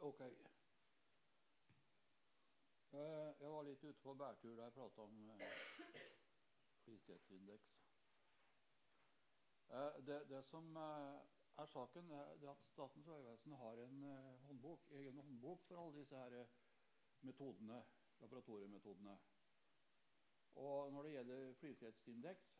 Ok. Jeg var litt ute på bærtur da jeg pratet om flisthetsindeks. Det som er saken, det at Statens vegvesen har en egen håndbok for alle disse her metodene, laboratoriemetodene. Og når det gjelder flisthetsindeks,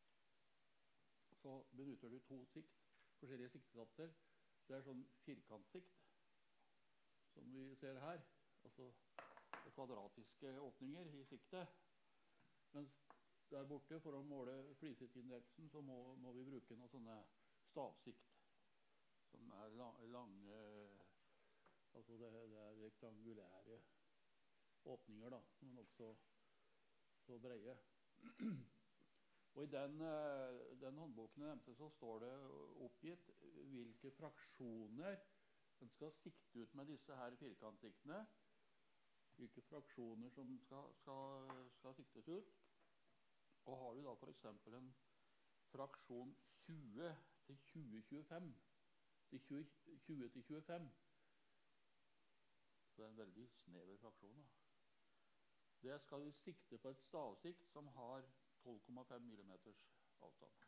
så benytter du forskjellige siktesatser. Det er sånn firkantsikt, som vi ser her, altså kvadratiske åpninger i siktet. Mens der borte, for å måle flisthetsindeksen, så må vi bruke noen sånne stavsikt, som er lange, altså det er rektangulære åpninger da, som er også så breie. Og i den håndboken jeg nevnte, så står det oppgitt hvilke fraksjoner den skal sikte ut med disse her firkantsiktene, hvilke fraksjoner som skal siktes ut. Og har du da for eksempel en fraksjon 20 til 2025, til 20 til 25, så det er en veldig snever fraksjon da. Det skal vi sikte på et stavsikt som har 12,5 millimeters avstand.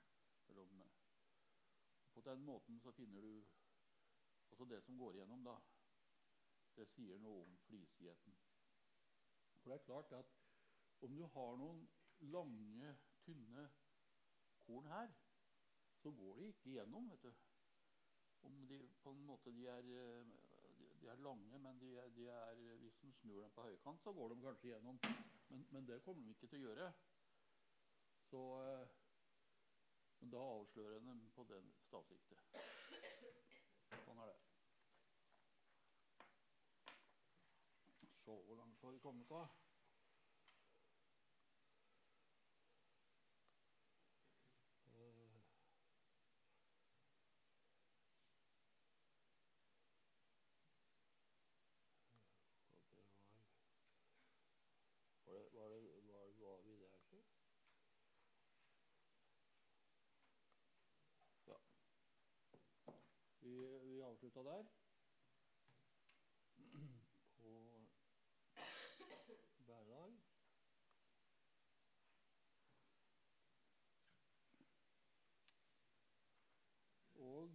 På den måten så finner du, altså det som går igjennom da, det sier noe om flisigheten. For det er klart at om du har noen lange, tynne korn her, så går de ikke igjennom, vet du. Om de på en måte de er lange, men hvis du snur dem på høykant, så går de kanskje igjennom. Men det kommer de ikke til å gjøre. Så men da avslører de på den stavsiktet. Sånn er det. Så hvor langt har vi kommet da? Var vi der til? Ja. Vi avsluttet der. På bærelag. Og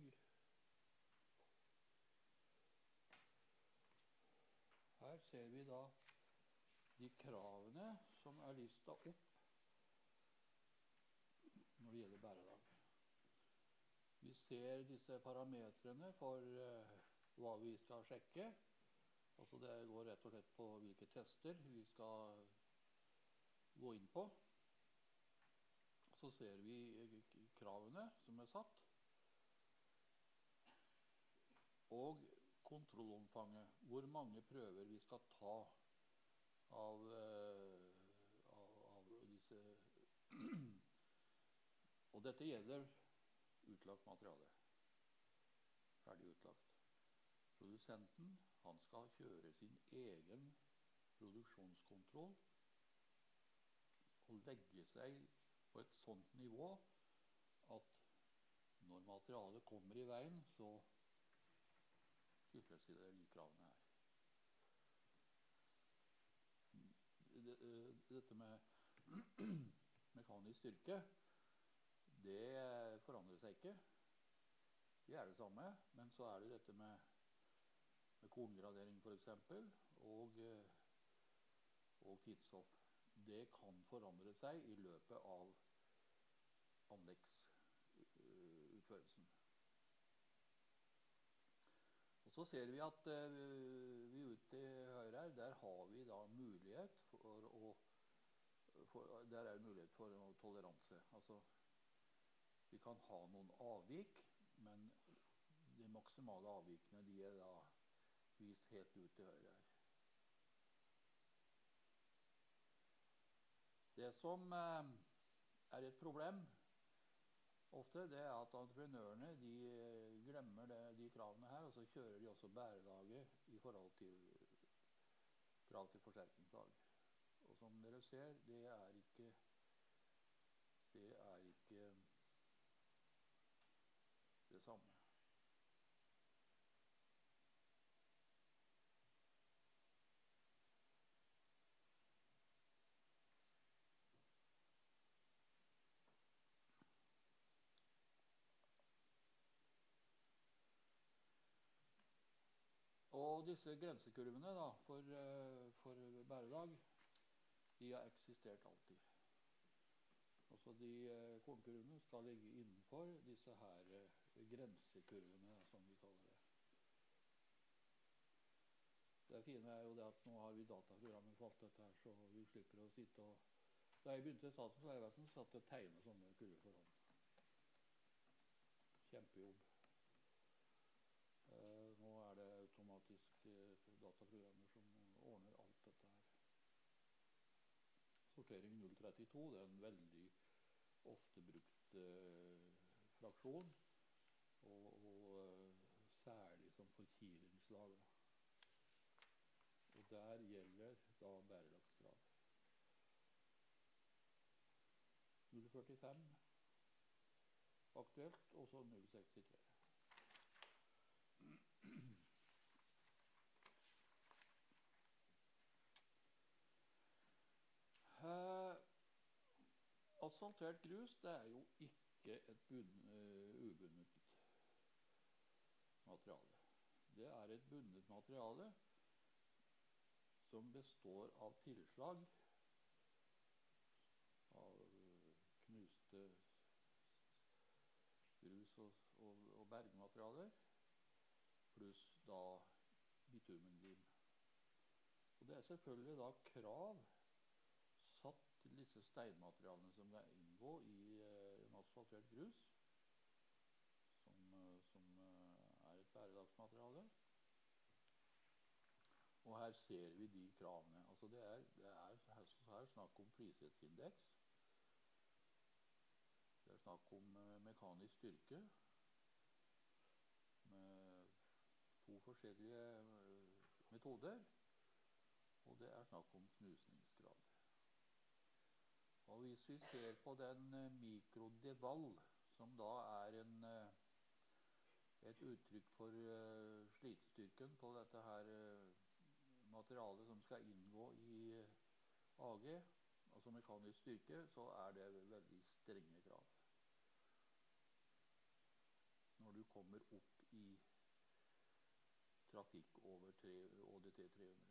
her ser vi da de kravene som er listet opp når det gjelder bærelag. Vi ser disse parametrene for hva vi skal sjekke. Altså det går rett og slett på hvilke tester vi skal gå inn på. Så ser vi kravene som er satt. Og kontrollomfanget, hvor mange prøver vi skal ta av disse. Og dette gjelder utlagt materiale. Ferdig utlagt. Produsenten, han skal kjøre sin egen produksjonskontroll og legge seg på et sånt nivå at når materialet kommer i veien, så tilfredsstiller de kravene her. Dette med mekanisk styrke, det forandrer seg ikke. Det er det samme, men så er det dette med korngradering for eksempel, og tidsstoff. Det kan forandre seg i løpet av anleggsutførelsen. Og så ser vi at vi ute til høyre her, der har vi da mulighet der er mulighet for toleranse. Altså, vi kan ha noen avvik, men de maksimale avvikene, de er da vist helt ut til høyre her. Det som er et problem ofte, det er at entreprenørene de glemmer de kravene her, og så kjører de også bærelaget i forhold til krav til forsterkningslag. Og som dere ser, det er ikke det samme. Og disse grensekurvene da, for bæredag, de har eksistert alltid. Altså de kornkurvene skal ligge innenfor disse her grensekurvene, som vi kaller det. Det fine er jo det at nå har vi dataprogrammer for alt dette her, så vi slipper å sitte og... Da jeg begynte i Statens vegvesen, satt jeg å tegne sånne kurver for hånd. Kjempejobb. Nå er det automatiske dataprogrammer som ordner alt dette her. Sortering 032, det er en veldig ofte brukt fraksjon, og særlig som forkiringslag. Og der gjelder da bærelagskrav. 045 aktuelt, og så 063. Asfaltert grus, det er jo ikke et ubundet materiale. Det er et bundet materiale som består av tilslag av knuste grus og bergmaterialer, pluss da bitumenlim. Og det er selvfølgelig da krav satt til disse steinmaterialene som det inngår i en asfaltert grus, som er et bærelagsmateriale. Og her ser vi de kravene. Altså det er her snakk om flisethetsindeks. Det er snakk om mekanisk styrke med 2 forskjellige metoder, og det er snakk om knusningsgrad. Og hvis vi ser på den mikrodevall, som da er et uttrykk for slitestyrken på dette her materialet som skal inngå i AG, altså mekanisk styrke, så er det veldig strenge krav. Når du kommer opp i trafikk over ÅDT 300.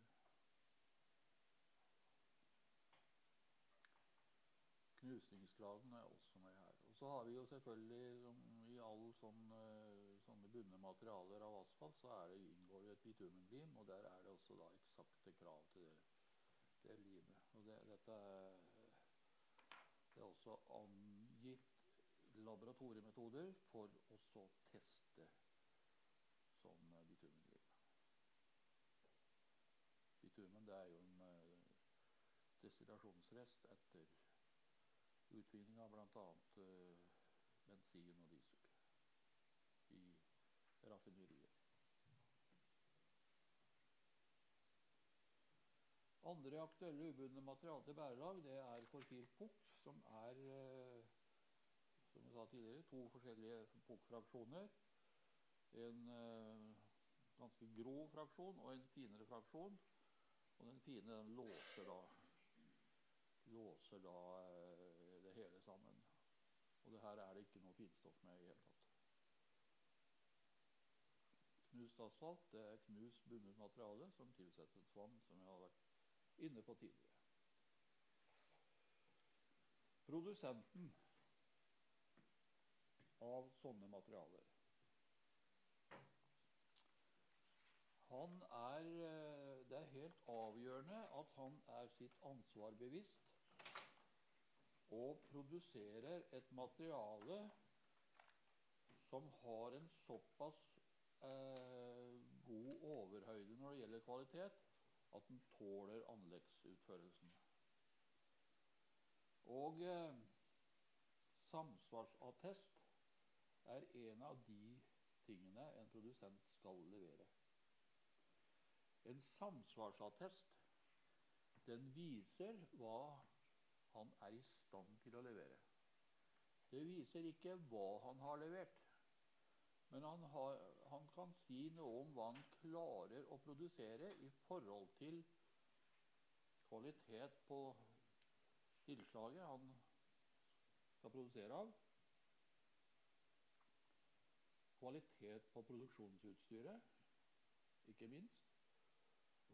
Knusningsgraden er også med her. Og så har vi jo selvfølgelig, i alle sånne bundne materialer av asfalt, så inngår det et bitumenlim, og der er det også da eksakte krav til det limet. Og dette er også angitt laboratoriemetoder for å så teste som bitumenlim. Bitumen, det er jo en destillasjonsrest etter utvinning av blant annet bensin og diesel i raffinerier. Andre aktuelle ubundne materiale til bærelag, det er forfilt pukk, som er, som jeg sa tidligere, 2 forskjellige pukkfraksjoner. En ganske grov fraksjon og en finere fraksjon. Og den fine, den låser da det hele sammen. Og det her er det ikke noe finstoff med i hele tatt. Knust asfalt, det er knust bundet materiale som tilsettes vann, som jeg har vært inne på tidligere. Produsenten av sånne materialer, det er helt avgjørende at han er sitt ansvar bevisst og produserer et materiale som har en såpass god overhøyde når det gjelder kvalitet, at den tåler anleggsutførelsen. Og samsvarsattest er en av de tingene en produsent skal levere. En samsvarsattest, den viser hva han er i stand til å levere. Det viser ikke hva han har levert, men han kan si noe om hva han klarer å produsere i forhold til kvalitet på tilslaget han skal produsere av, kvalitet på produksjonsutstyret, ikke minst,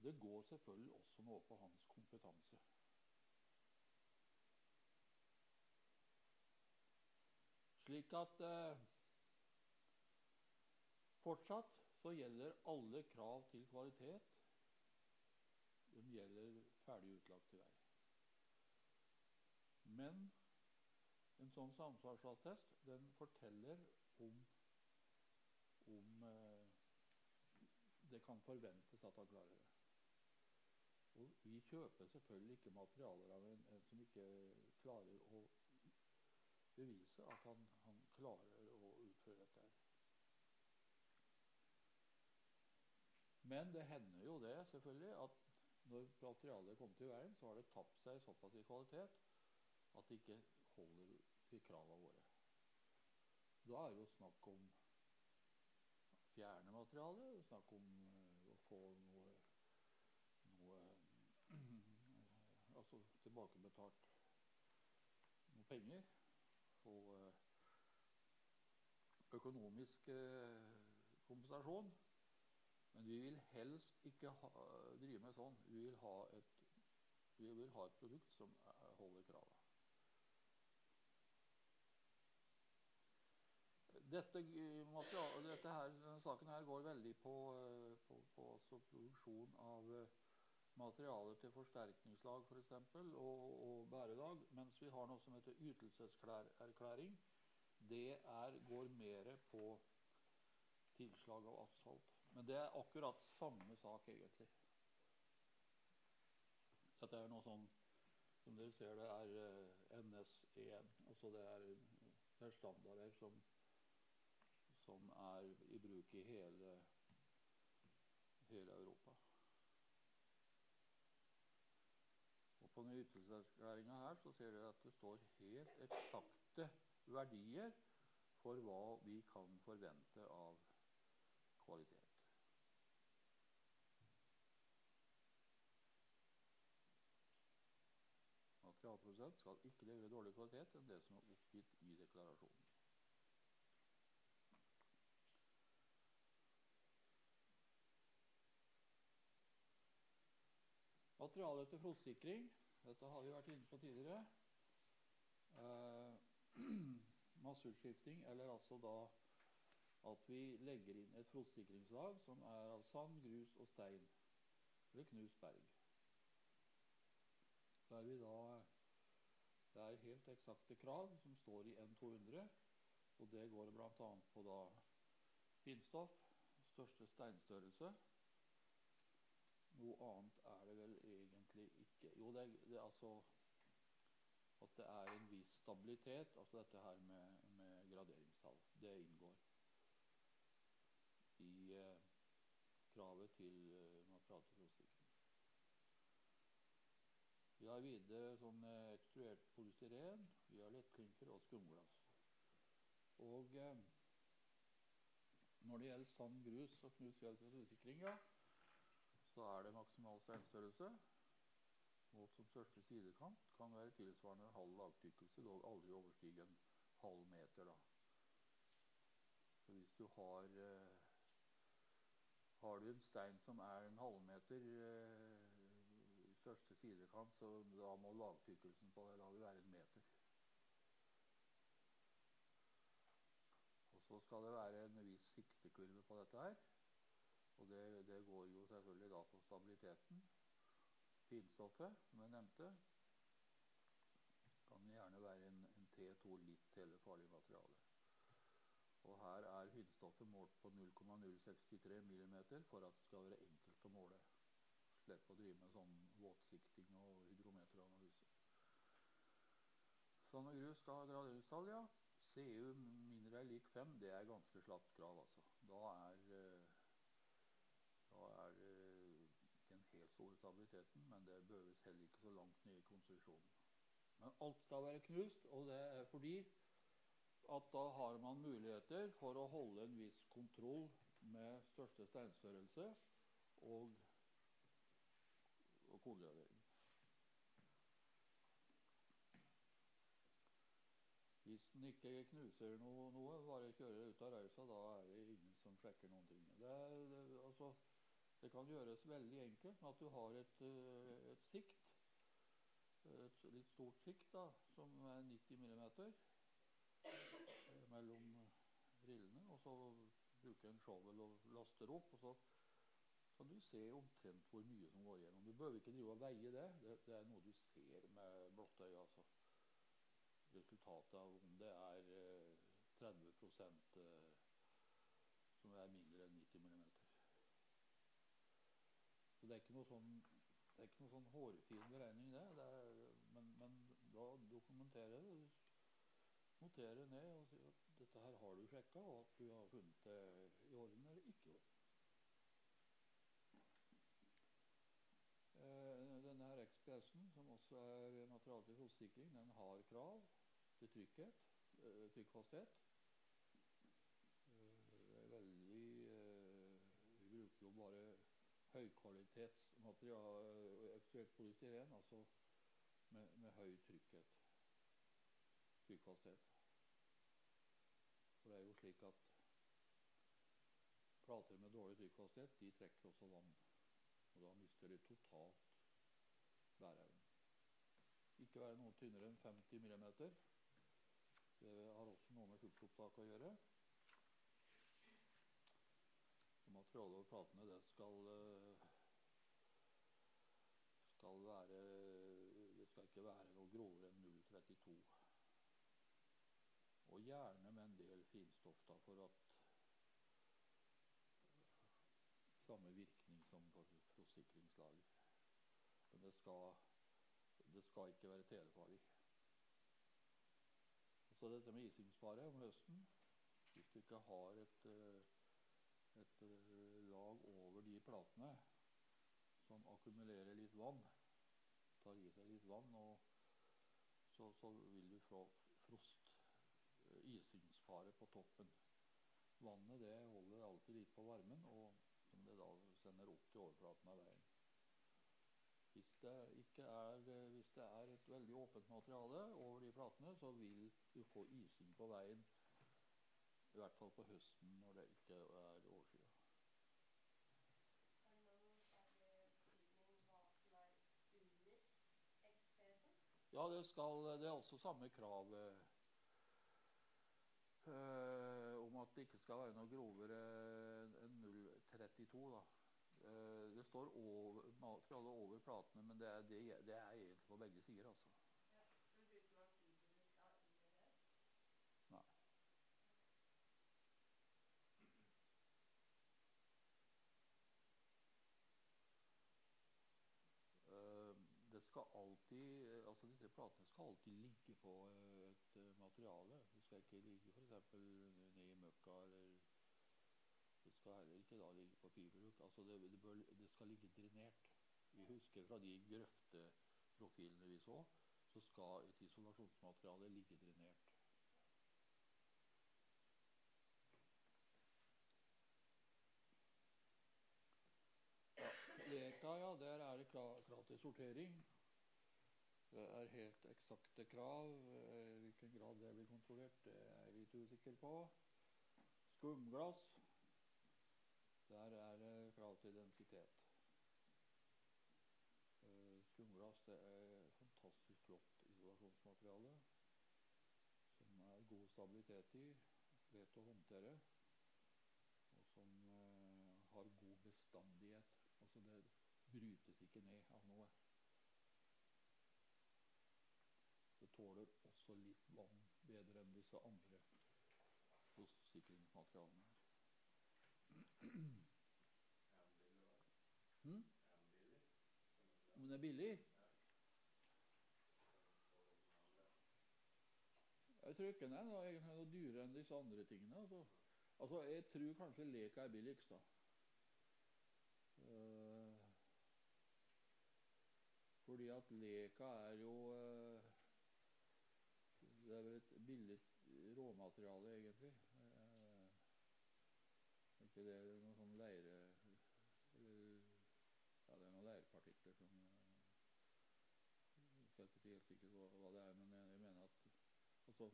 Og det går selvfølgelig også noe på hans kompetanse. Slik at fortsatt så gjelder alle krav til kvalitet. De gjelder ferdig utlagt til vei. Men en sånn samsvarsattest, den forteller om det kan forventes at han klarer det. Og vi kjøper selvfølgelig ikke materialer av en som ikke klarer å bevise at han klarer å utføre dette her. Men det hender jo det selvfølgelig at når materialet kommer til veien, så har det tapt seg såpass i kvalitet at det ikke holder til kravene våre. Da er det jo snakk om fjerne materialet, snakk om å få noe altså tilbakebetalt noe penger og økonomisk kompensasjon. Men vi vil helst ikke drive med sånn. Vi vil ha et produkt som holder kravet. Denne saken her går veldig på altså produksjon av materialer til forsterkningslag for eksempel, og bærelag, mens vi har noe som heter ytelseserklæring. Det går mer på tilslag av asfalt. Men det er akkurat samme sak egentlig. Dette er noe sånn, som dere ser, det er NS1. Altså det er standarder som er i bruk i hele Europa. Og på denne ytelseserklæringen her så ser dere at det står helt eksakte verdier for hva vi kan forvente av kvalitet. Materialprodusent skal ikke levere dårlig kvalitet enn det som er oppgitt i deklarasjonen. Materialet til frostsikring, dette har vi vært inne på tidligere. Masseutskifting, eller altså da at vi legger inn et frostsikringslag som er av sand, grus og stein, eller knust berg. Der vi da, det er helt eksakte krav som står i N200, og det går blant annet på da finstoff, største steinstørrelse. Noe annet er det vel egentlig ikke. Jo, det er altså at det er en viss stabilitet, altså dette her med graderingstall. Det inngår i kravet til material til frostsikring. Vi har videre sånn ekstruert polystyren, vi har lettklinker og skumglass. Og når det gjelder sand, grus og knust fjell til frostsikring, ja, så er det maksimal steinstørrelse. Målt som største sidekant kan være tilsvarende halv lagtykkelse, dog aldri overstige en halv meter. Da. Så hvis du har du en stein som er en halvmeter største sidekant, så da må lagtykkelsen på det laget være en meter. Og så skal det være en viss siktekurve på dette her. Og det går jo selvfølgelig da på stabiliteten. Finstoffet, som jeg nevnte, kan gjerne være en T2 litt hele farlig materiale. Og her er finstoffet målt på 0,063 mm for at det skal være enkelt å måle. Slipp å drive med sånn våtsikting og hydrometeranalyse. Sand og grus skal ha graderingstall, ja. CU mindre er lik 5, det er ganske slapt krav, altså. Da er det ikke en helt stor stabiliteten, men det behøves heller ikke så langt ned i konstruksjonen. Men alt skal være knust, og det er fordi at da har man muligheter for å holde en viss kontroll med største steinstørrelse og kodegradering. Hvis den ikke knuser noe, bare kjører ut av rausa, da er det ingen som sjekker noen ting. Det kan gjøres veldig enkelt med at du har et sikt, et litt stort sikt da, som er 90 millimeter mellom rillene, og så bruker en shovel og laster opp, og så kan du se omtrent hvor mye som går igjennom. Du behøver ikke drive og veie det. Det er noe du ser med blotte øye, altså. Resultatet av om det er 30% som er mindre enn 90 millimeter. Så det er ikke noe sånn hårfin beregning det, men da dokumenterer det, noterer ned og sier at dette her har du sjekket, og at du har funnet det i orden eller ikke i orden. Denne her XPS-en, som også er materiale til frostsikring, den har krav til trykkfasthet. Det er veldig vi bruker jo bare høykvalitetsmateriale, ekstruert polystyren, altså med høy trykkfasthet. For det er jo slik at plater med dårlig trykkfasthet, de trekker også vann. Og da mister de totalt bæreevnen. Ikke være noe tynnere enn 50 millimeter. Det har også noe med fuktopptak å gjøre. Og materialet over platene, det skal ikke være noe grovere enn 0,32. Og gjerne med en del finstoff da, for at samme virkning som for frostsikringslager. Men det skal ikke være telefarlig. Og så dette med isingsfare om høsten. Hvis du ikke har et lag over de platene som akkumulerer litt vann, tar i seg litt vann, og så vil du få isingsfare på toppen. Vannet det holder alltid litt på varmen, og som det da sender opp til overflaten av veien. Hvis det er et veldig åpent materiale over de platene, så vil du få ising på veien, i hvert fall på høsten når det ikke er overskyet. Er det noen særlig betydning hva som er under XPS-en? Ja, det er også samme krav om at det ikke skal være noe grovere enn 0,32 da. Det står materialet over platene, men det er egentlig på begge sider, altså. Ja, men bruker man fiberbruk da under det? Nei. Det skal alltid, altså disse platene skal alltid ligge på et materiale. Det skal ikke ligge for eksempel ned i møkka, eller det skal heller ikke da ligge på fiberbruk. Altså det skal ligge drenert. Vi husker fra de grøfteprofilene vi så skal et isolasjonsmateriale ligge drenert. Leka, ja, der er det krav til sortering. Det er helt eksakte krav. I hvilken grad det blir kontrollert, det er jeg litt usikker på. Skumglass, der er det krav til densitet. Skumglass, det er fantastisk flott isolasjonsmateriale, som er god stabilitet i, lett å håndtere, og som har god bestandighet. Altså det brytes ikke ned av noe. Det tåler også litt vann bedre enn disse andre frostsikringsmaterialene. Er den billig da? Er den billig? Om den er billig? Jeg tror ikke den er noe dyrere enn disse andre tingene. Altså jeg tror kanskje Leka er billigst da. Fordi at Leka er jo det er vel et billig råmateriale egentlig. Ikke det er noe sånn leire, eller, ja, det er noen leirpartikler som jeg skal ikke si helt sikkert hva det er, men jeg mener at altså,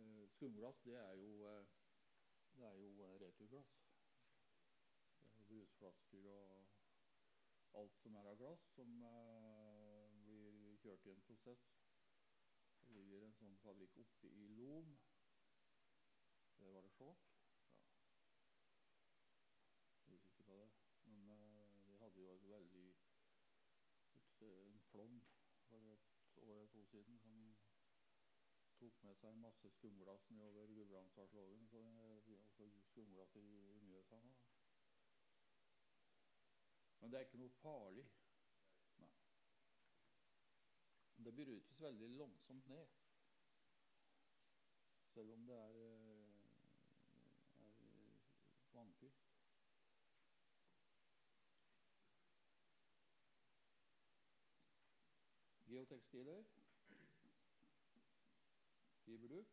skumglass det er jo returglass. Det brukes brusflasker og alt som av glass, som blir kjørt i en prosess. Det ligger en sånn fabrikk oppe i Lom. Det var det Skjåk. Ja. Jeg er usikker på det. Men de hadde jo en flom for et år eller to siden som tok med seg masse skumglass nedover Gudbrandsdalslågen, så det blir også skumglass i Mjøsa nå. Men det er ikke noe farlig. Nei. Det brytes veldig langsomt ned. Selv om det er vannfylt. Geotekstiler. Fiberduk.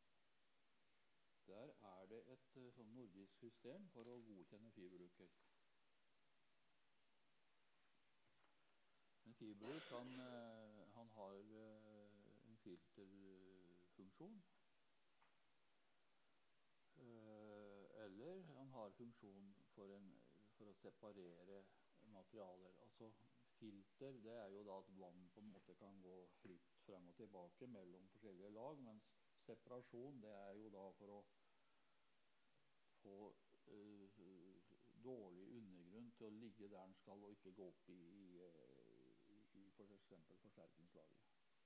Der er det et sånn nordisk system for å godkjenne fiberduker. En fiberduk han har en filterfunksjon. Eller han har funksjon for å separere materialer. Altså filter, det er jo da at vann på en måte kan gå fritt frem og tilbake mellom forskjellige lag, mens separasjon, det er jo da for å få dårlig undergrunn til å ligge der den skal, og ikke gå opp i for eksempel forsterkningslaget.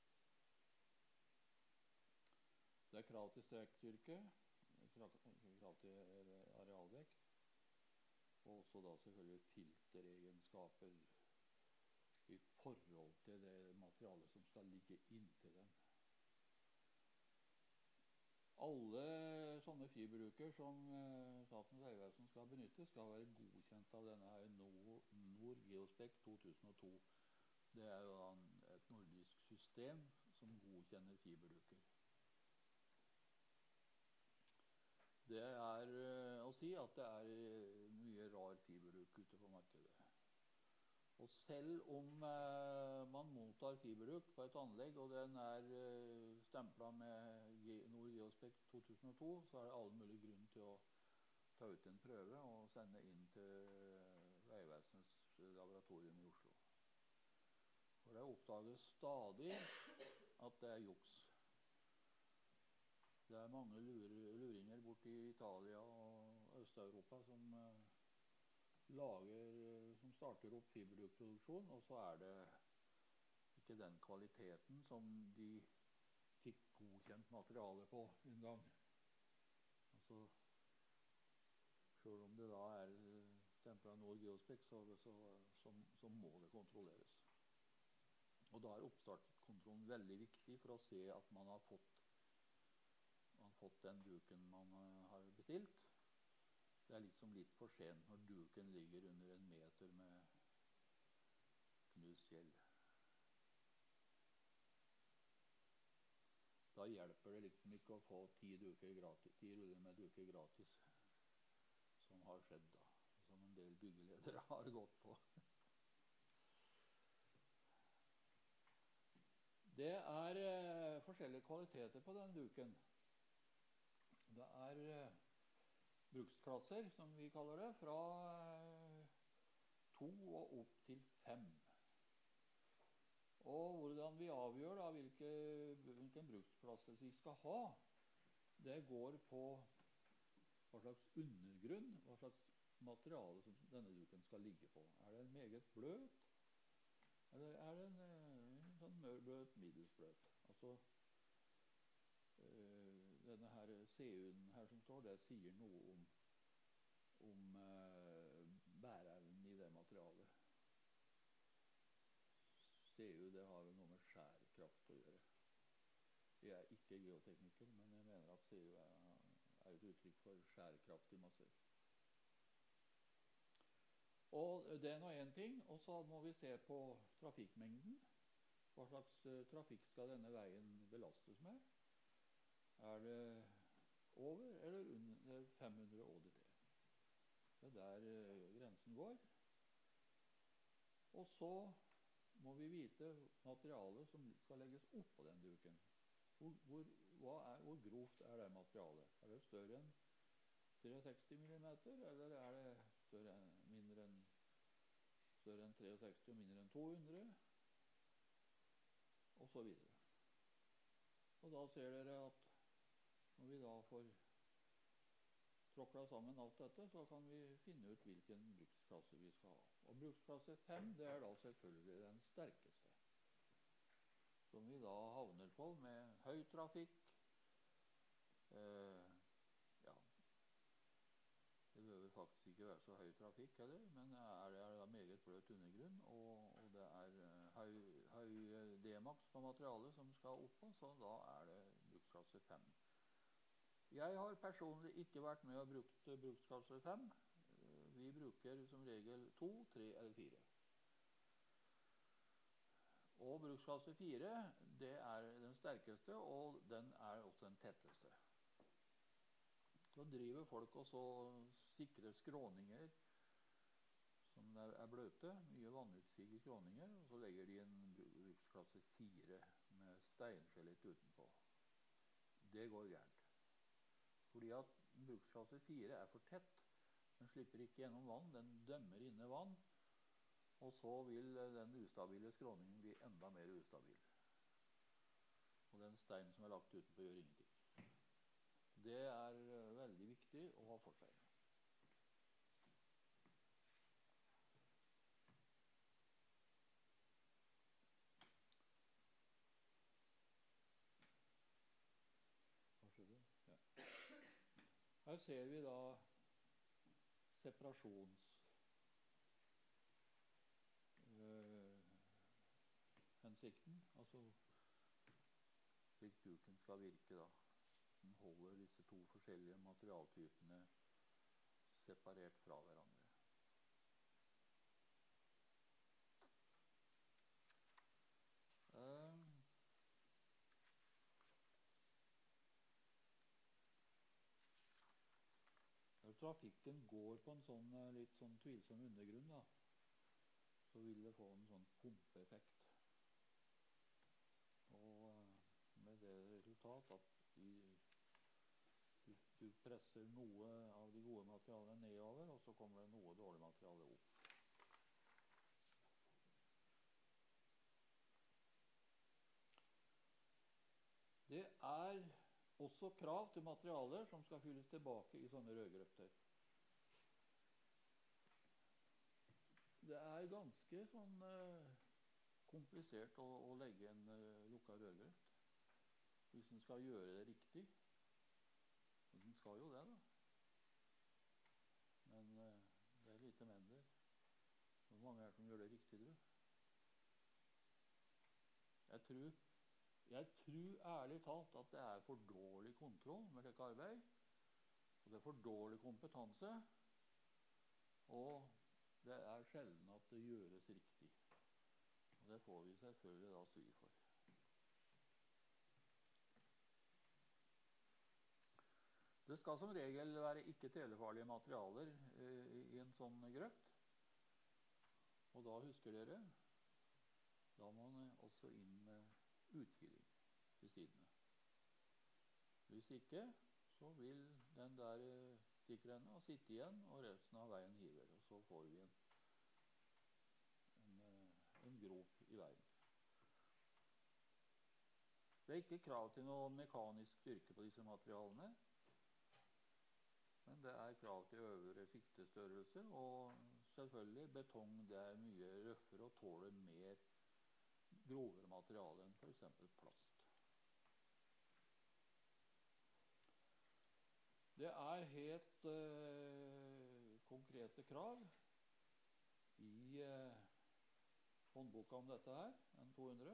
Det er krav til strekstyrke, krav til arealvekt, og også da selvfølgelig filteregenskaper i forhold til det materialet som skal ligge inntil den. Alle sånne fiberduker som Statens vegvesen skal benytte, skal være godkjent av denne her Nord Geospec 2002. Det er jo et nordisk system som godkjenner fiberduker. Det er å si at det er mye rar fiberduk ute på markedet. Og selv om man mottar fiberduk på et anlegg, og den er stemplet med Nord Geospec 2002, så er det all mulig grunn til å ta ut en prøve og sende inn til Vegvesenets laboratorium i Oslo. For det oppdages stadig at det er juks. Det er mange luringer borte i Italia og Øst-Europa som starter opp fiberdukproduksjon, og så er det ikke den kvaliteten som de fikk godkjent materiale på en gang. Altså, selv om det da er stemplet Nord Geospec, så må det kontrolleres. Og da er oppstartkontrollen veldig viktig for å se at man har fått den duken man har bestilt. Det er liksom litt for sent når duken ligger under 1 meter med knust fjell. Da hjelper det liksom ikke å få 10 ruller med duker gratis, som har skjedd da, som en del byggeledere har gått på. Det er forskjellige kvaliteter på den duken. Det er bruksklasser, som vi kaller det, fra 2 og opp til 5. Og hvordan vi avgjør da hvilken bruksklasse vi skal ha, det går på hva slags undergrunn, hva slags materiale som denne duken skal ligge på. Er det en meget bløt, eller er det en sånn mørbløt, middelsbløt? Altså, denne her CU-en her som står, det sier noe om bæreevnen i det materialet. CU, det har vel noe med skjærkraft å gjøre. Jeg er ikke geotekniker, men jeg mener at CU er et uttrykk for skjærkraftig masser. Og det er nå en ting, og så må vi se på trafikkmengden. Hva slags trafikk skal denne veien belastes med? Er det over eller under 500 ÅDT? Det er der grensen går. Og så må vi vite materialet som skal legges opp på den duken. Hvor grovt er det materialet? Er det større enn 63 mm, eller er det mindre enn større enn 63 og mindre enn 200, og så videre. Og da ser dere at når vi da får tråkla sammen alt dette, så kan vi finne ut hvilken bruksklasse vi skal ha. Og bruksklasse 5, det er da selvfølgelig den sterkeste, som vi da havner på med høy trafikk. Ja, det behøver faktisk ikke være så høy trafikk heller, men det er da meget bløt undergrunn, og det er høy D-max på materialet som skal opp på, så da er det bruksklasse 5. Jeg har personlig ikke vært med og brukt bruksklasse 5. Vi bruker som regel 2, 3 eller 4. Og bruksklasse 4, det er den sterkeste, og den er også den tetteste. Så driver folk og så sikrer skråninger som er bløte, mye vannutsig i skråninger, og så legger de en bruksklasse 4 med steinskjelett utenpå. Det går gærent. Fordi at bruksklasse 4 er for tett. Den slipper ikke gjennom vann, den dømmer inne vann, og så vil den ustabile skråningen bli enda mer ustabil. Og den steinen som er lagt utenpå gjør ingenting. Det er veldig viktig å ha for seg. Hva skjedde? Ja. Her ser vi da separasjonshensikten, altså slik duken skal virke da. Den holder disse to forskjellige materialtypene separert fra hverandre. Når trafikken går på en sånn litt sånn tvilsom undergrunn da, så vil det få en sånn pumpeeffekt. Og med det resultat at du presser noe av de gode materialene nedover, og så kommer det noe dårlig materiale opp. Det er også krav til materialer som skal fylles tilbake i sånne rødgrøfter. Det er ganske sånn komplisert å legge en lukket rødgrøft hvis den skal gjøre det riktig. Og den skal jo det da. Men det er lite menn der. Hvor mange er det som gjør det riktig, tror du? Jeg tror ærlig talt at det er for dårlig kontroll med slik arbeid, og det er for dårlig kompetanse, og det er sjelden at det gjøres riktig. Og det får vi selvfølgelig da svi for. Det skal som regel være ikke telefarlige materialer i en sånn grøft, og da husker dere, da må man også inn med utkiling til sidene. Hvis ikke, så vil den der stikkrenna sitte igjen, og resten av veien hiver, og så får vi en grop i veien. Det er ikke krav til noe mekanisk styrke på disse materialene, men det er krav til øvre siktestørrelse, og selvfølgelig betong, det er mye røffere og tåler mer grovere materiale enn for eksempel plast. Det er helt konkrete krav i håndboka om dette her, N200,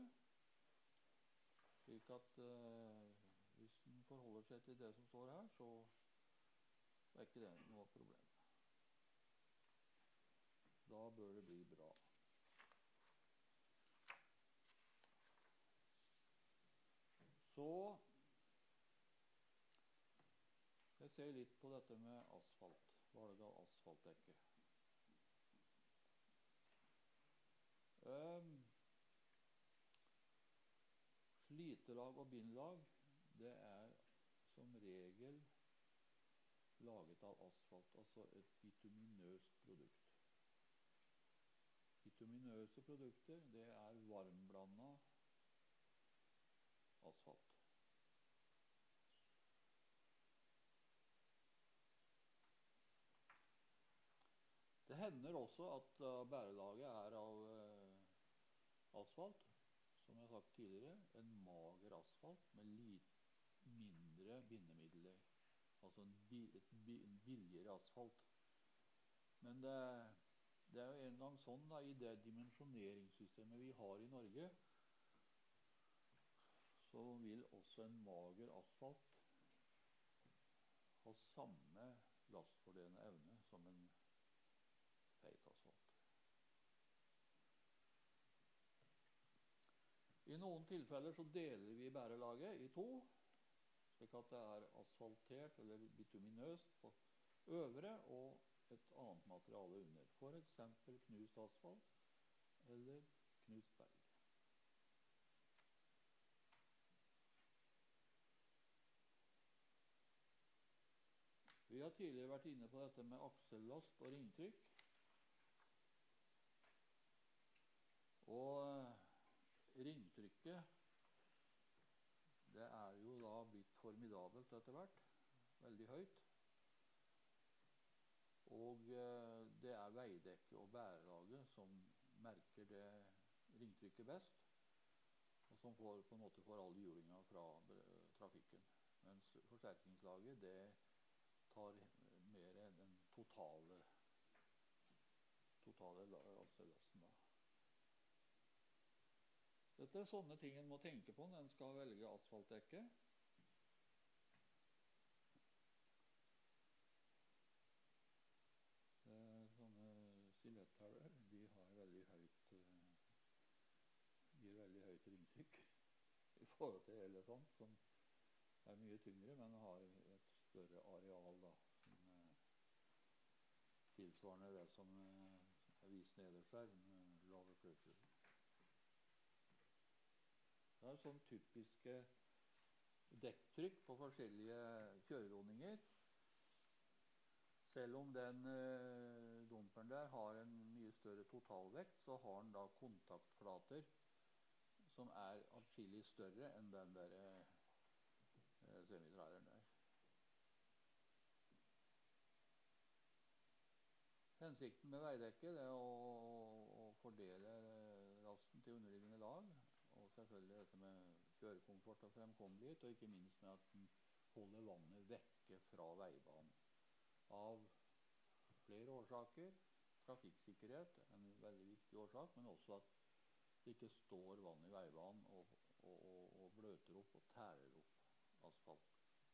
slik at hvis den forholder seg til det som står her, så er ikke det noe problem. Da bør det bli bra. Så jeg ser litt på dette med asfalt, valg av asfaltdekke. Slitelag og bindlag, det er som regel laget av asfalt, altså et bituminøst produkt. bituminøse produkter, det er varmblandet asfalt. Det hender også at bærelaget er av asfalt, som jeg har sagt tidligere, en mager asfalt med mindre bindemidler, altså en billigere asfalt. Men det er jo en gang sånn da, i det dimensjoneringssystemet vi har i Norge, så vil også en mager asfalt ha samme lastfordelende evne som en feit asfalt. I noen tilfeller så deler vi bærelaget i to, slik at det er asfaltert eller bituminøst på øvre og et annet materiale under. For eksempel knust asfalt eller knust berg. Vi har tidligere vært inne på dette med aksellast og ringtrykk. Og ringtrykket, det er jo da blitt formidabelt etter hvert, veldig høyt. Og det er veidekke og bærelaget som merker det ringtrykket best, og som på en måte får all hjulinga fra trafikken. Mens forsterkningslaget, det tar mer enn den totale lasten da. Dette er sånne ting en må tenke på når en skal velge asfaltdekke. Sånne siletthauer, de har veldig høyt ringtrykk i forhold til elefant, som er mye tyngre, men har et større areal da, som tilsvarende det som er vist nederst her, lave fløyter. Det er sånn typiske dekktrykk på forskjellige kjøreroninger. Selv om den dumperen der har en mye større totalvekt, så har den da kontaktflater som er atskillig større enn den der semitræleren der. Hensikten med veidekket er å fordele lasten til underliggende lag, og selvfølgelig dette med kjørekomfort og fremkommelighet, og ikke minst med at den holder vannet vekke fra veibanen. Av flere årsaker. Trafikksikkerhet er en veldig viktig årsak, men også at det ikke står vann i veibanen og bløter opp og tærer opp asfalt.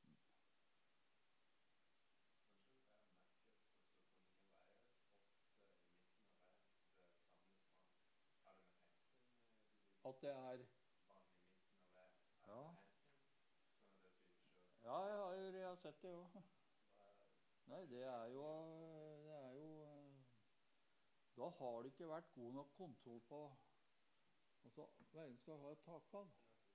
At det er vann i midten av veien, ja. Sånn at det flyter selv. Ja, jeg har sett det jo. Nei, det er jo da har det ikke vært god nok kontroll på, altså veien skal ha et takfall.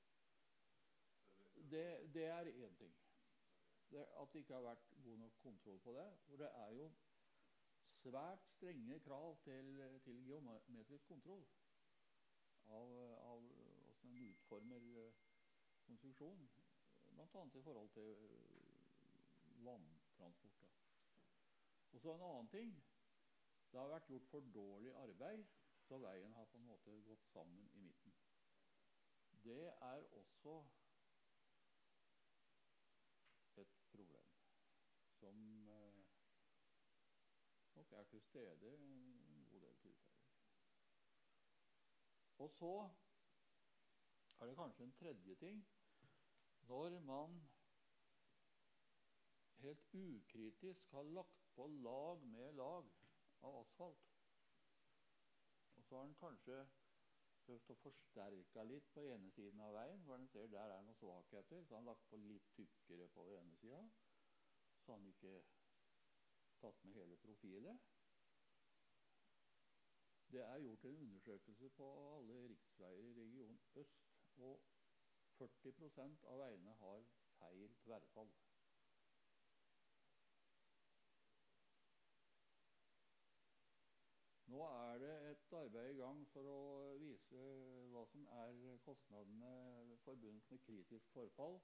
Det er en ting. At det ikke har vært god nok kontroll på det, for det er jo svært strenge krav til geometrisk kontroll av hvordan en utformer konstruksjon, blant annet i forhold til vanntransport. Og så en annen ting, det har vært gjort for dårlig arbeid, så veien har på en måte gått sammen i midten. Det er også et problem som nok er til stede i en god del tilfeller. Og så er det kanskje en tredje ting, når man helt ukritisk har lagt på lag med lag av asfalt, og så har den kanskje prøvd å forsterke litt på ene siden av veien, for den ser der er noen svakheter, så har den lagt på litt tykkere på ene siden, så har den ikke tatt med hele profilet. Det er gjort en undersøkelse på alle riksveier i region Øst, og 40% av veiene har feil tverrfall. Nå er det et arbeid i gang for å vise hva som kostnadene forbundet med kritisk forfall.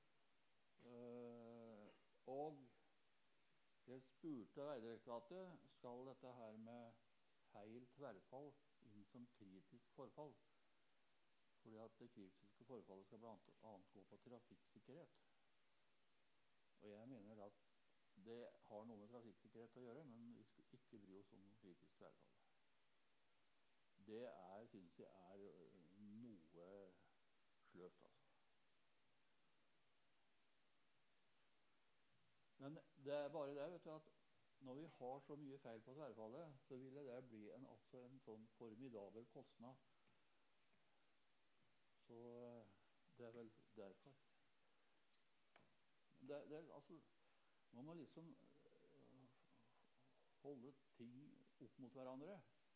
Og jeg spurte Vegdirektoratet skal dette her med feil tverrfall inn som kritisk forfall. Fordi at det kritiske forfallet skal blant annet gå på trafikksikkerhet. Og jeg mener at det har noe med trafikksikkerhet å gjøre, men vi skal ikke bry oss om kritisk tverrfall. Det synes jeg noe sløvt, altså. Men det bare det, vet du, at når vi har så mye feil på tverrfallet, så ville det bli en sånn formidabel kostnad. Så det vel derfor. Altså, man må liksom holde ting opp mot hverandre.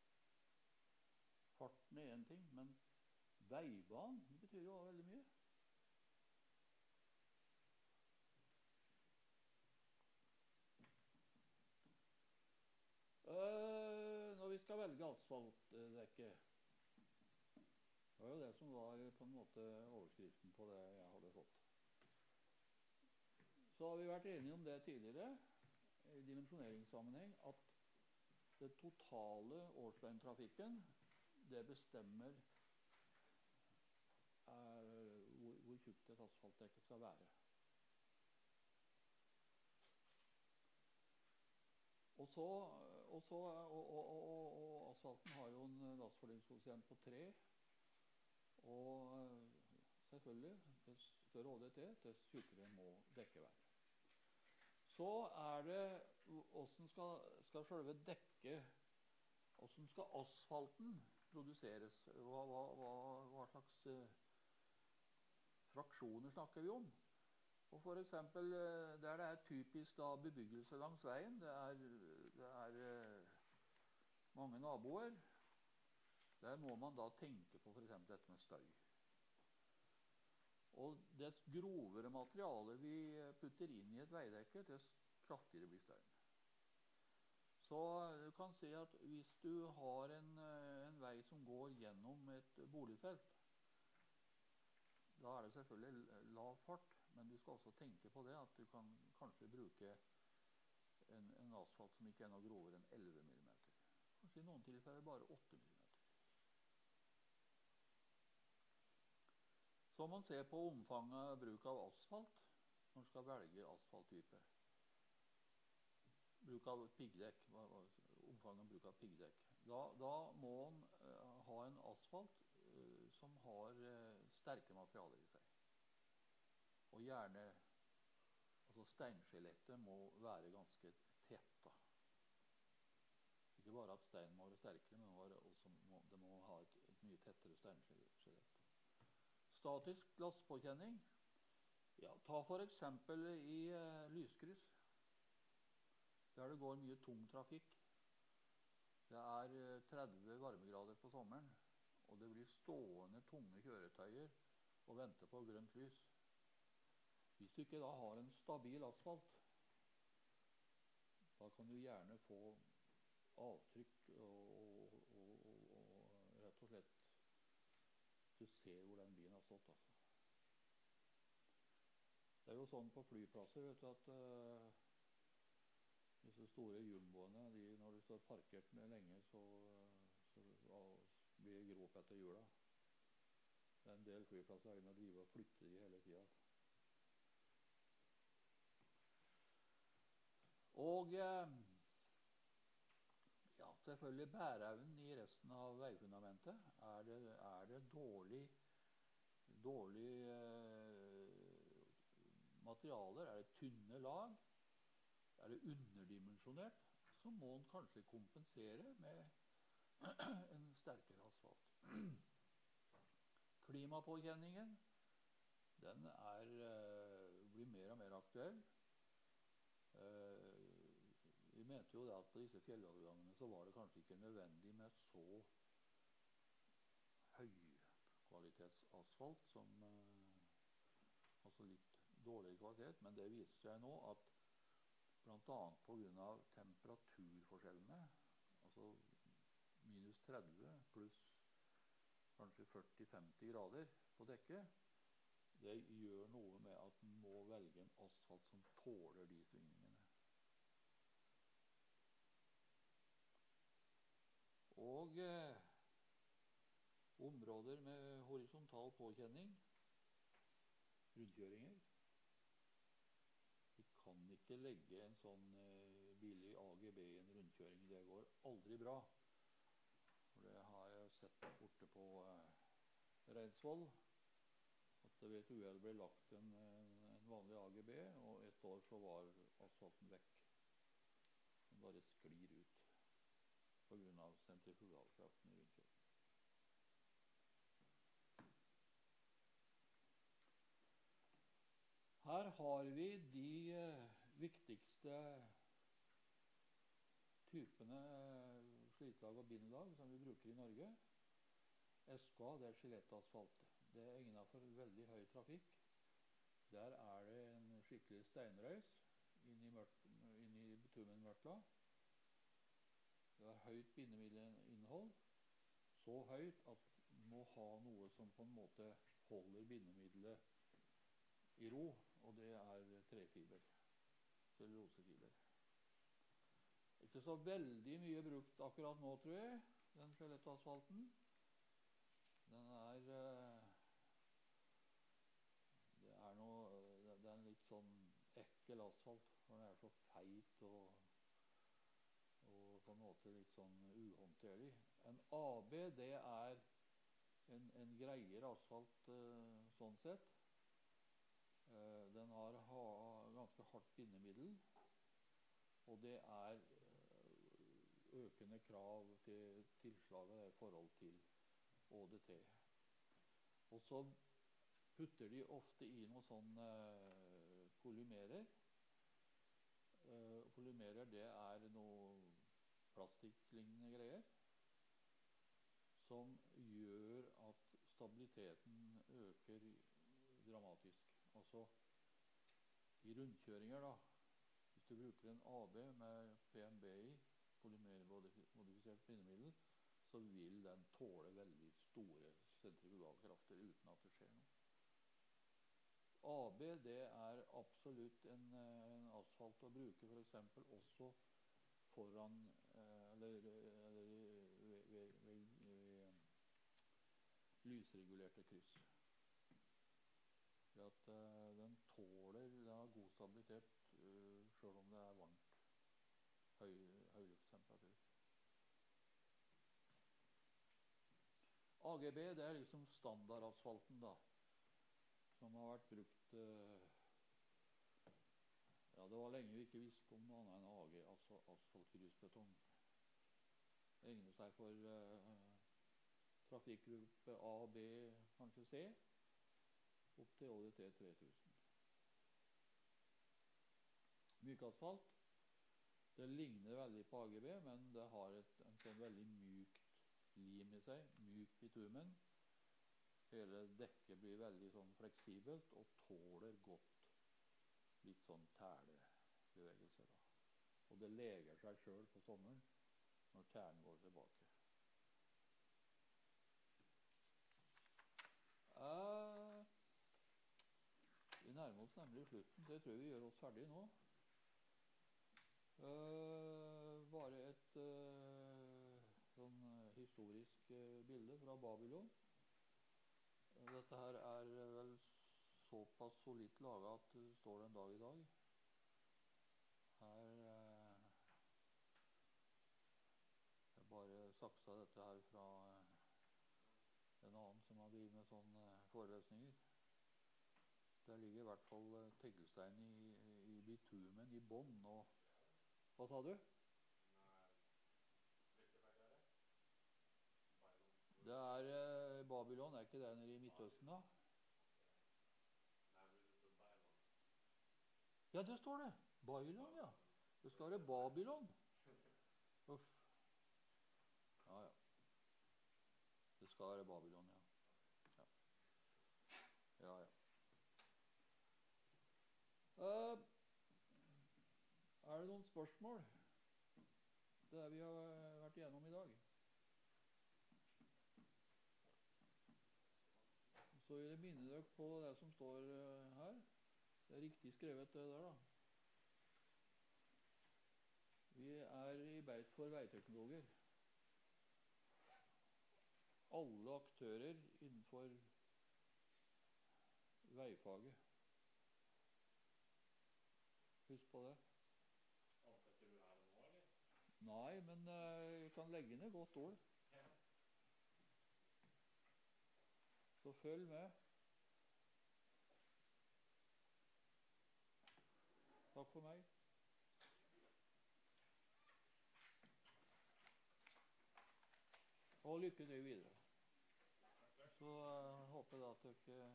Farten en ting, men veibanen betyr jo veldig mye. Når vi skal velge asfaltdekke, det var jo det som var på en måte overskriften på det jeg hadde fått. Så har vi vært enige om det tidligere i dimensjoneringssammenheng, at det totale årsdøgntrafikken, det bestemmer hvor tjukt et asfaltdekke skal være. Og asfalten har jo en lastfordelingskoeffisient på 3, og selvfølgelig, dess større ÅDT, dess tjukkere må dekket være. Så det hvordan skal selve dekket, hvordan skal asfalten produseres, hva slags fraksjoner snakker vi om? Og for eksempel, der det typisk da bebyggelse langs veien, det mange naboer, der må man da tenke på for eksempel dette med støy. Og dess grovere materiale vi putter inn i et veidekke, dess kraftigere blir støyen. Så du kan si at hvis du har en vei som går gjennom et boligfelt, da det selvfølgelig lav fart, men du skal også tenke på det at du kan kanskje bruke en asfalt som ikke noe grovere enn 11 mm. Kanskje i noen tilfeller bare 8 mm. Så man ser på omfanget av bruk av asfalt når man skal velge asfalttype. Bruk av piggdekk, omfanget av bruk av piggdekk. Da må man ha en asfalt som har sterke materialer i seg. Og gjerne, altså steinskjelettet må være ganske tett da. Ikke bare at steinen må være sterkere, men det må ha et mye tettere steinskjelett. Statisk glasspåkjenning. Ja, ta for eksempel i lyskryss, der det går mye tung trafikk. Det 30 varmegrader på sommeren, og det blir stående tunge kjøretøyer og venter på grønt lys. Hvis du ikke da har en stabil asfalt, da kan du gjerne få avtrykk og rett og slett du ser hvor den bilen har stått. Altså. Det jo sånn på flyplasser, vet du, at disse store jumboene, når du står parkert med lenge, så blir det grop etter hjula. Det en del flyplasser der de må drive og flytte de hele tiden. Og ja, selvfølgelig bæreevnen i resten av veifundamentet. Det dårlig materialer? Det tynne lag? Det underdimensjonert? Så må man kanskje kompensere med en sterkere asfalt. Klimapåkjenningen, den blir mer og mer aktuell. Vi mente jo da at på disse fjellovergangene så var det kanskje ikke nødvendig med så høykvalitetsasfalt som altså litt dårligere kvalitet, men det viser seg nå at blant annet på grunn av temperaturforskjellene, altså minus 30 pluss kanskje 40-50 grader på dekket, det gjør noe med at en må velge en asfalt som tåler de svingningene. Og områder med horisontal påkjenning, rundkjøringer. Vi kan ikke legge en sånn billig AGB i en rundkjøring. Det går aldri bra. For det har jeg sett borte på Reinsvoll, at det ved et uhell ble lagt en vanlig AGB, og et år så var asfalten vekk. Den bare sklir ut på grunn av sentrifugalkraften i rundkjøringen. Her har vi de viktigste typene slitlag og bindelag som vi bruker i Norge. SK, det er skjelettasfalt. Det er egnet for veldig høy trafikk. Der er det en skikkelig steinrøys inn i bitumenmørkla. Det er høyt bindemiddelinnhold. Så høyt at du må ha noe som på en måte holder bindemiddelet i ro, og det er trefiber, cellulosefiber. Ikke så veldig mye brukt akkurat nå, tror jeg, den skjelettasfalten. Den det er en litt sånn ekkel asfalt, for den er så feit og på en måte litt sånn uhåndterlig. En AB, det er en greiere asfalt sånn sett. Den har ganske hardt bindemiddel, og det er økende krav til tilslaget i forhold til ÅDT. Og så putter de ofte i noe sånn polymerer. Polymerer, det er noe plastikklignende greier som gjør at stabiliteten øker dramatisk. Altså i rundkjøringer da, hvis du bruker en AB med PMBI, polymermodifisert bindemiddel, så vil den tåle veldig store sentrifugalkrafter uten at det skjer noe. AB, det er absolutt en asfalt å bruke for eksempel også foran ved lysregulerte kryss. For at den har god stabilitet selv om det er varmt, høylufttemperatur. AGB, det er liksom standardasfalten da, som har vært brukt, ja, det var lenge vi ikke visste om noe annet enn AG, altså asfaltgrusbetong. Det egner seg for trafikkgruppe A, B, kanskje C, opp til ÅDT 3000. Mykasfalt, det ligner veldig på AGB, men det har en sånn veldig mykt lim i seg, myk bitumen. Hele dekket blir veldig sånn fleksibelt og tåler godt litt sånn tælebevegelser da. Og det leger seg selv på sommeren når tæren går tilbake. Vi nærmer oss nemlig slutten. Det tror jeg vi gjør oss ferdig nå. Bare et sånn historisk bilde fra Babylon. Dette her er vel såpass solidt laget at det står den dag i dag. Her jeg bare saksa dette her fra en annen som har drevet med sånne forelesninger. Der ligger i hvert fall teglstein i bitumen i bånd. Og hva sa du? Det er Babylon, er ikke det nede i Midtøsten da? Ja, det står det. Babylon, ja. Det skal være Babylon. Uff. Ja, ja. Det skal være Babylon, ja. Ja, ja. Ja. Er det noen spørsmål? Det vi har vært igjennom i dag. Så vil jeg minne dere på det som står her. Det er riktig skrevet det der, da. Vi er i beit for veiteknologer. Alle aktører innenfor veifaget. Husk på det. Ansetter du her og nå, eller? Nei, men jeg kan legge ned godt ord. Ja. Så følg med. Takk for meg. Og lykke til videre. Så håper jeg at dere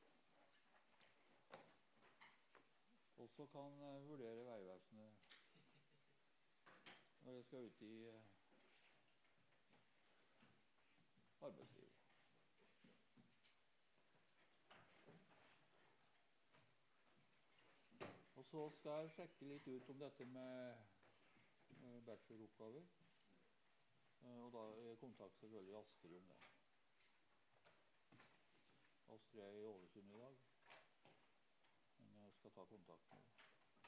også kan vurdere Vegvesenet når jeg skal ut i arbeidslivet. Og så skal jeg sjekke litt ut om dette med bacheloroppgaver. Og da er jeg i kontakt selvfølgelig Astrid om det. Astrid er i Ålesund i dag, men jeg skal ta kontakt med henne.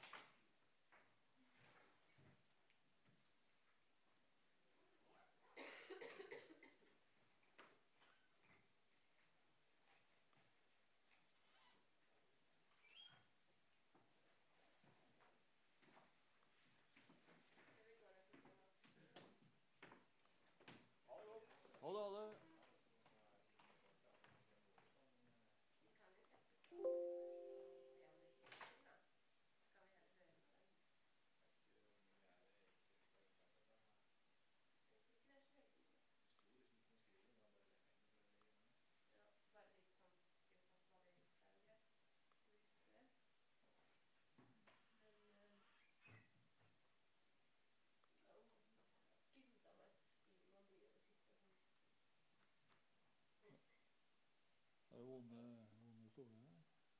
Ha det, ha det. Vi kan jo sette sammen en treårig da. Skal vi heller høre med dem? Jeg vet ikke hvor mye er det egentlig skal unntak dette. Jeg tror ikke det er så veldig mye. Det sto liksom ikke noe skriving, det var bare levering for de greiene. Ja, bare litt sånn skrevet at hva de har gjort der og greit. Så vi husker det. Men Gud, da meg så stiv man blir av å sitte sånn. Er det vonde stoler her?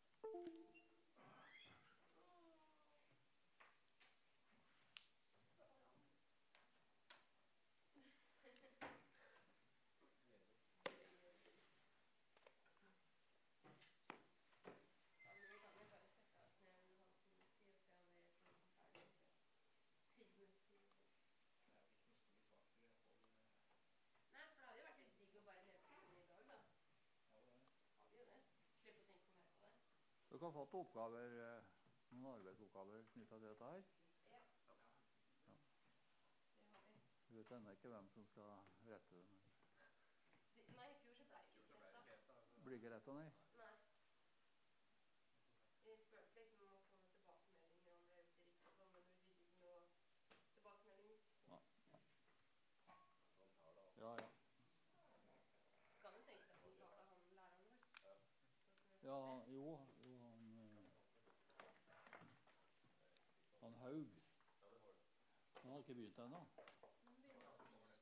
Ja, men vi kan jo bare sette oss ned en halvtimes tid og se om vi kan få ferdig på 10 minutter tid. Jeg fikk noe stor sak i hvert fall. Nei, for det hadde jo vært litt digg å bare lese den i dag, da. Ja, det. Hadde jo det. Slippe å tenke mer på det. Dere har fått oppgaver, noen arbeidsoppgaver knyttet til dette her. Ja. Ja. Det har vi. Jeg vet ennå ikke hvem som skal rette dem. Nei, i fjor så ble det Jo, så ikke ble det rett, ikke helt, da. Så... Blir ikke retta, nei? Nei. Vi spurte liksom om å få noen tilbakemeldinger om vi har gjort det riktig, sånn, men vi fikk ikke noe tilbakemelding. Så. Sånn tar det, Ja, ja. Kan jo tenke seg at hun tar det, han læreren vår. Ja. Sånn som vi Ja, får se. jo, han Haug. Ja, det var det. Han har ikke begynt ennå. Men begynner å tirsdag.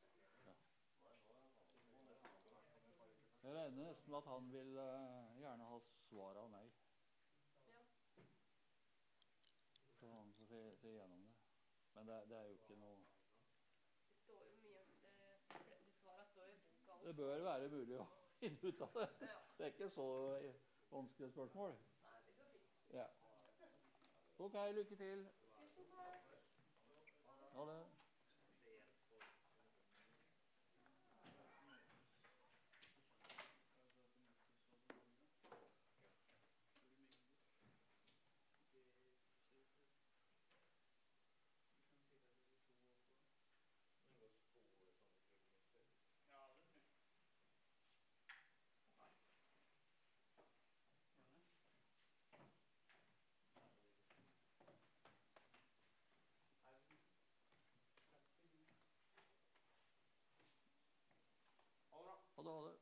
Jeg regner nesten med at han vil gjerne ha svar av meg. Ja. Så han får se gjennom det. Men det er jo ikke noe... Det står jo mye om det. De svarene står jo i boka også. Det bør være mulig å finne ut av det. Ja. Det er ikke så vanskelig spørsmål. Nei, det går fint. Ja. Ok, lykke til. Tusen takk. Ha det. Men gå spole sånne frugnister. Ja, det tror jeg. Ha det, ha det.